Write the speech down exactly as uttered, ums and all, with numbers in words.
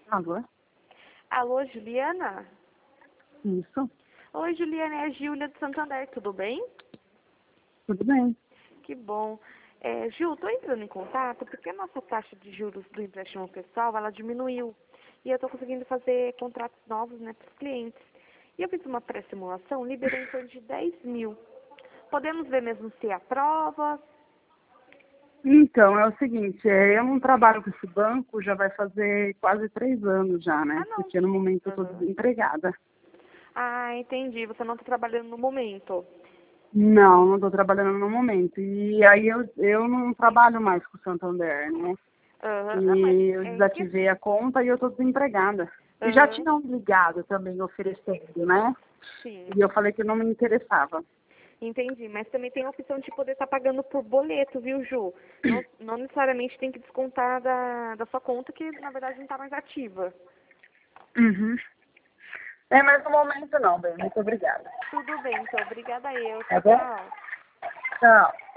Alô? Alô, Juliana? Isso, Oi, Juliana, é a Júlia de Santander, tudo bem? tudo bem. Que bom. É, Ju, estou entrando em contato porque a nossa taxa de juros do empréstimo pessoal, ela diminuiu. E eu estou conseguindo fazer contratos novos, né, para os clientes. E eu fiz uma pré-simulação, liberou em torno de dez mil. Podemos ver mesmo se aprova? Então, é o seguinte, é, eu não trabalho com esse banco, já vai fazer quase três anos já, né? Ah, não. Porque no momento eu estou Uhum. desempregada. Ah, entendi. Você não está trabalhando no momento. Não, não estou trabalhando no momento. E aí eu, eu não trabalho mais com o Santander, né? Aham. Não, mas E eu é em que... desativei a conta e eu estou desempregada. E já Aham. tinham ligado também oferecendo, né? Sim. E eu falei que não me interessava. Entendi, mas também tem a opção de poder estar pagando por boleto, viu, Ju? Não, não necessariamente tem que descontar da, da sua conta, que na verdade não está mais ativa. Uhum. É, mas no momento não, bem. Muito obrigada. Tudo bem, então. Obrigada eu. Tá Tchau, bom? tchau. Tchau.